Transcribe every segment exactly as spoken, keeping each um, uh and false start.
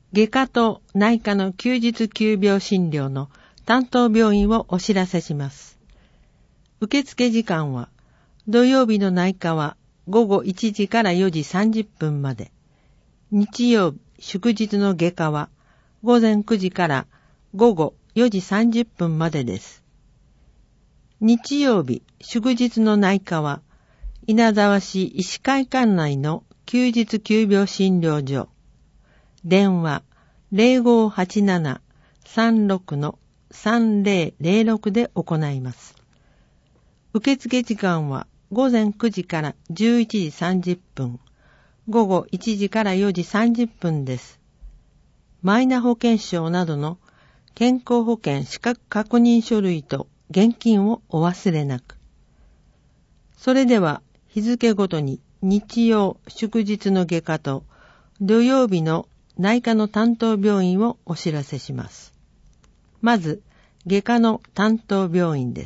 外科と内科の休日急病診療の担当病院をお知らせします。受付時間は、土曜日の内科はごごいちじからよじさんじゅっぷんまで、日曜日、祝日の外科はごぜんくじからごごよじさんじゅっぷんまでです。日曜日、祝日の内科は、稲沢市医師会館内の休日急病診療所、電話 ゼロごはちなな さんろく さんぜろぜろろく で行います。受付時間はごぜんくじからじゅういちじさんじゅっぷん、ごごいちじからよじさんじゅっぷんです。マイナ保険証などの健康保険資格確認書類と現金をお忘れなく。それでは日付ごとに日曜祝日の外科と土曜日の内科の担当病院をお知らせします。まず外科の担当病院です。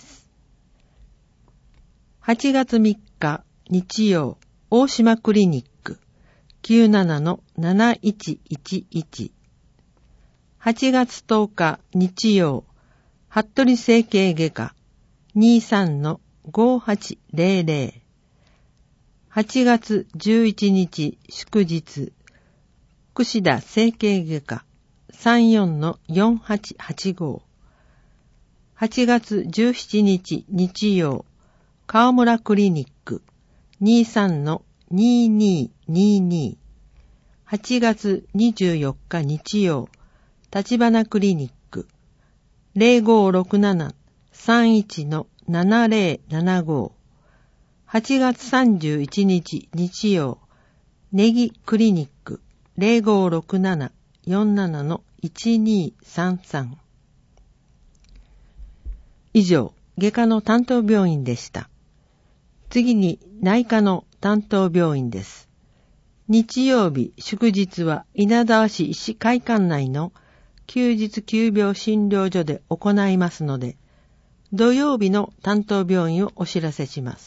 はちがつみっか日曜大島クリニック きゅうななのなないちいちいち。はちがつとおか日曜服部整形外科 にさんのごはちぜろぜろ。はちがつじゅういちにち祝日櫛田整形外科 さんよんのよんはちはちご。はちがつじゅうしちにち日曜川村クリニック にさんのにににに。はちがつにじゅうよっか日曜立花クリニック ゼロごろくなな さんいちのななぜろななご。はちがつさんじゅういちにち日曜ネギクリニック ゼロごろくなな よんななのいちにさんさん。以上、外科の担当病院でした。次に内科の担当病院です。日曜日、祝日は稲沢市医師会館内の休日急病診療所で行いますので、土曜日の担当病院をお知らせします。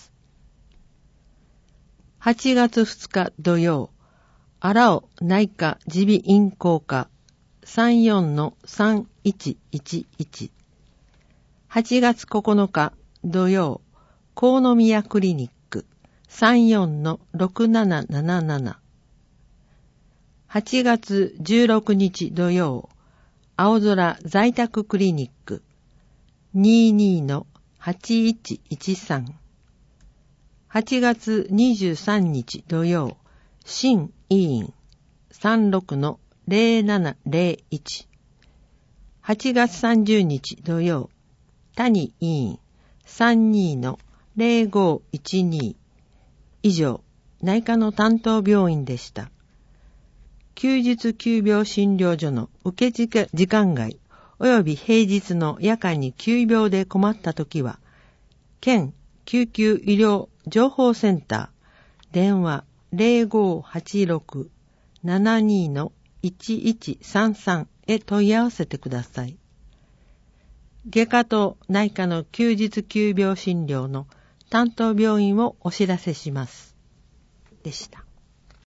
はちがつふつか土曜、荒尾内科耳鼻咽喉科 さんよんのさんいちいちいち。はちがつここのか土曜、河宮クリニック さんよんのろくなななななな。はちがつじゅうろくにち土曜、青空在宅クリニック ににのはちいちいちさん。はちがつにじゅうさんにち土曜、新医院 さんろくのぜろななぜろいち。はちがつさんじゅうにち土曜、谷医院 さんにのぜろごいちに。以上、内科の担当病院でした。休日急病診療所の受付時間外及び平日の夜間に急病で困ったときは、県救急医療情報センター電話 ゼロごはちろく ななにのいちいちさんさん へ問い合わせてください。外科と内科の休日急病診療の担当病院をお知らせします。でした。